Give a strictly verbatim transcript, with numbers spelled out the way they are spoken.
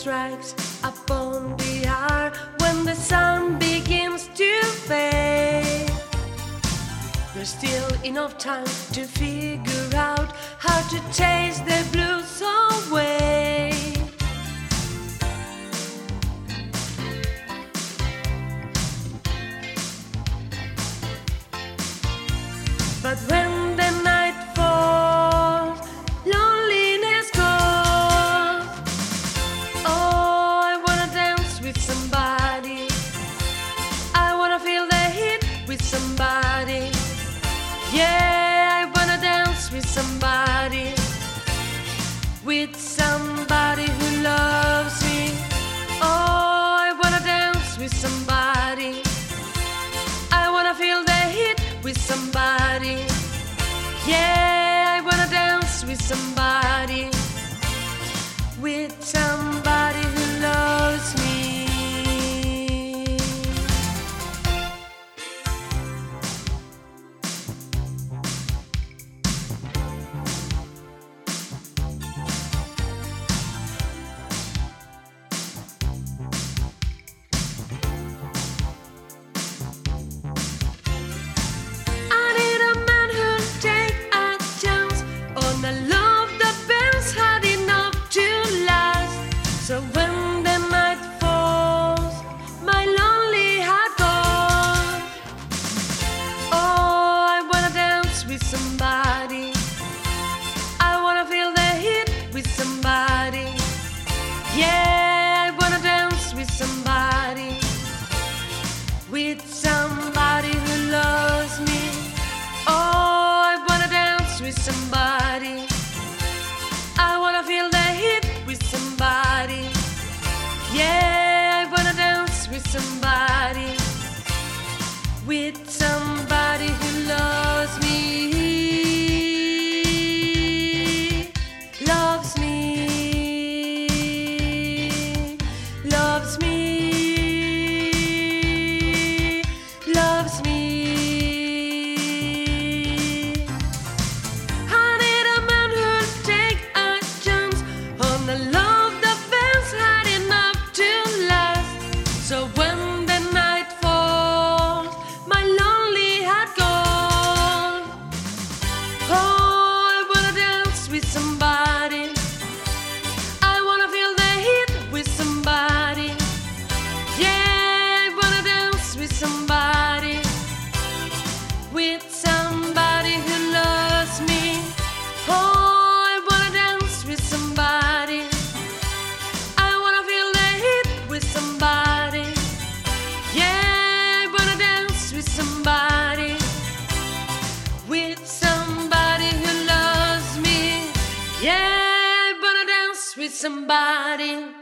strikes upon the hour when the sun begins to fade. There's still enough time to figure out how to taste the blues away. But when the night falls, loneliness calls. Oh, I wanna dance with somebody. I wanna feel the heat with somebody. Yeah, I wanna dance with somebody. With somebody who loves me. Oh, I wanna dance with somebody. I wanna feel the heat with somebody. Yeah, I wanna dance with somebody. With somebody who loves me. So when the night falls, my lonely heart goes. Oh, I wanna dance with somebody. I wanna feel the heat with somebody. Yeah, I wanna dance with somebody. With somebody who loves me. Oh, I wanna dance with somebody. I wanna feel the heat with somebody. Yeah, I wanna dance with somebody. With somebody who loves me. Loves me. Loves me. Loves me. I need a man who'll take a chance on the love that feels hard enough to last. So when the night falls, my lonely heart goes. Oh, I wanna dance with somebody. I wanna feel the heat with somebody. Yeah, I wanna dance with somebody. With somebody who loves me. Oh, I wanna dance with somebody. I wanna feel the heat with somebody. Yeah, I wanna dance with somebody. With somebody who loves me. Yeah, I wanna dance with somebody.